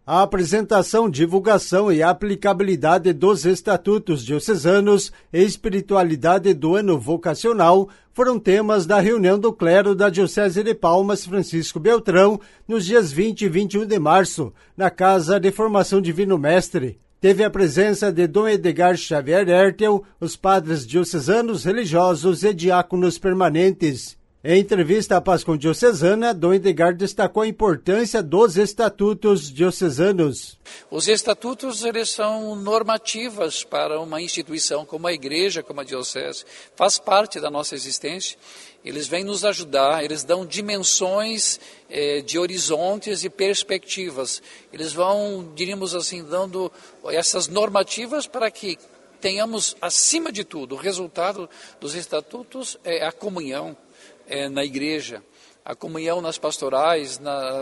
A apresentação, divulgação e aplicabilidade dos estatutos diocesanos e espiritualidade do ano vocacional foram temas da reunião do clero da Diocese de Palmas Francisco Beltrão nos dias 20 e 21 de março, na Casa de Formação Divino Mestre. Teve a presença de Dom Edgar Xavier Hertel, os padres diocesanos, religiosos e diáconos permanentes. Em entrevista à Pascom Diocesana, Dom Edgar destacou a importância dos estatutos diocesanos. Os estatutos, eles são normativas para uma instituição como a igreja, como a diocese. Faz parte da nossa existência. Eles vêm nos ajudar, eles dão dimensões de horizontes e perspectivas. Eles vão, diríamos assim, dando essas normativas para que tenhamos, acima de tudo, o resultado dos estatutos é a comunhão. Na igreja, a comunhão nas pastorais,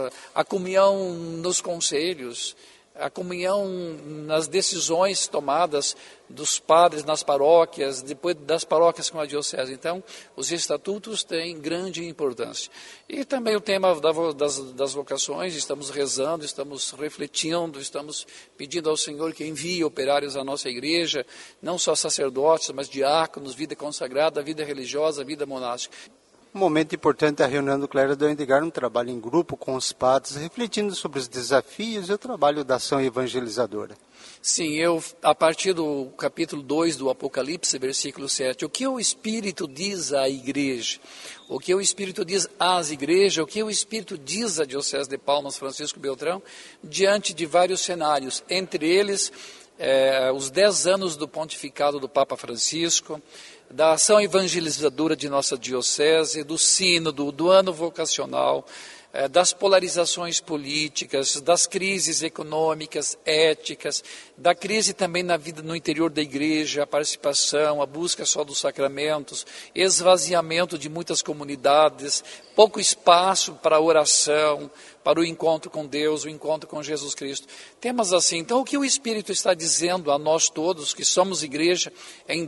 a comunhão nos conselhos, a comunhão nas decisões tomadas dos padres nas paróquias, depois das paróquias com a diocese. Então, os estatutos têm grande importância. E também o tema das vocações, estamos rezando, estamos refletindo, estamos pedindo ao Senhor que envie operários à nossa igreja, não só sacerdotes, mas diáconos, vida consagrada, vida religiosa, vida monástica. Um momento importante da reunião do clero do Edgar, um trabalho em grupo com os padres, refletindo sobre os desafios e o trabalho da ação evangelizadora. Sim, a partir do capítulo 2 do Apocalipse, versículo 7, o que o Espírito diz à igreja? O que o Espírito diz às igrejas? O que o Espírito diz à Diocese de Palmas Francisco Beltrão? Diante de vários cenários, entre eles os 10 anos do pontificado do Papa Francisco, da ação evangelizadora de nossa diocese, do sínodo, do ano vocacional, das polarizações políticas, das crises econômicas, éticas, da crise também na vida no interior da igreja, a participação, a busca só dos sacramentos, esvaziamento de muitas comunidades, pouco espaço para a oração, para o encontro com Deus, o encontro com Jesus Cristo. Temas assim. Então, o que o Espírito está dizendo a nós todos, que somos igreja, em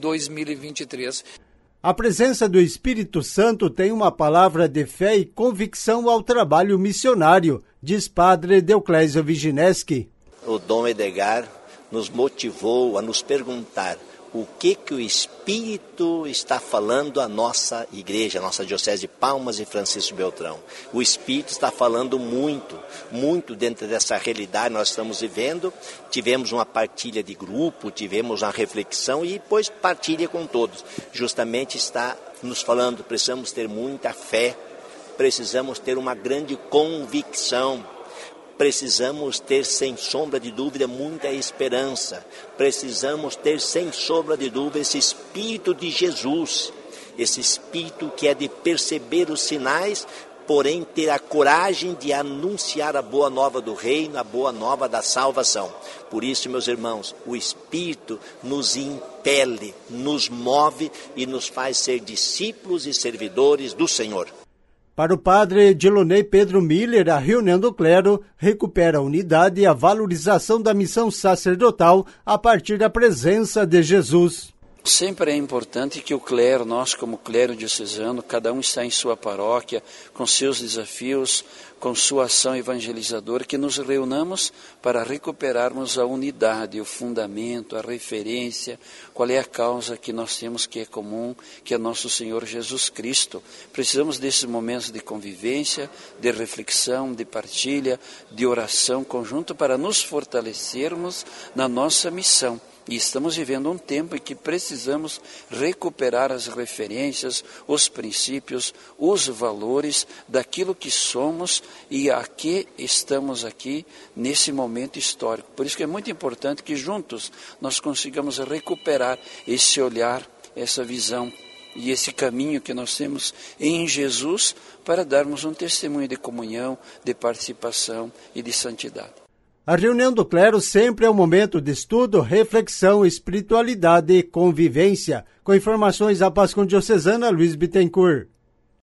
2023? A presença do Espírito Santo tem uma palavra de fé e convicção ao trabalho missionário, diz Padre Deoclésio Vigineski. O Dom Edgar nos motivou a nos perguntar o que o Espírito está falando à nossa igreja, à nossa Diocese de Palmas e Francisco Beltrão. O Espírito está falando muito, muito dentro dessa realidade nós estamos vivendo. Tivemos uma partilha de grupo, tivemos uma reflexão e depois partilha com todos. Justamente está nos falando, precisamos ter muita fé, precisamos ter uma grande convicção. Precisamos ter, sem sombra de dúvida, muita esperança. Precisamos ter, sem sombra de dúvida, esse Espírito de Jesus. Esse Espírito que é de perceber os sinais, porém ter a coragem de anunciar a boa nova do reino, a boa nova da salvação. Por isso, meus irmãos, o Espírito nos impele, nos move e nos faz ser discípulos e servidores do Senhor. Para o padre Dilonei Pedro Miller, a reunião do clero recupera a unidade e a valorização da missão sacerdotal a partir da presença de Jesus. Sempre é importante que o clero, nós como clero diocesano, cada um está em sua paróquia, com seus desafios, com sua ação evangelizadora, que nos reunamos para recuperarmos a unidade, o fundamento, a referência, qual é a causa que nós temos que é comum, que é nosso Senhor Jesus Cristo. Precisamos desses momentos de convivência, de reflexão, de partilha, de oração conjunta para nos fortalecermos na nossa missão. E estamos vivendo um tempo em que precisamos recuperar as referências, os princípios, os valores daquilo que somos e a que estamos aqui nesse momento histórico. Por isso que é muito importante que juntos nós consigamos recuperar esse olhar, essa visão e esse caminho que nós temos em Jesus para darmos um testemunho de comunhão, de participação e de santidade. A reunião do clero sempre é um momento de estudo, reflexão, espiritualidade e convivência. Com informações, a Pascom Diocesana, Luiz Bittencourt.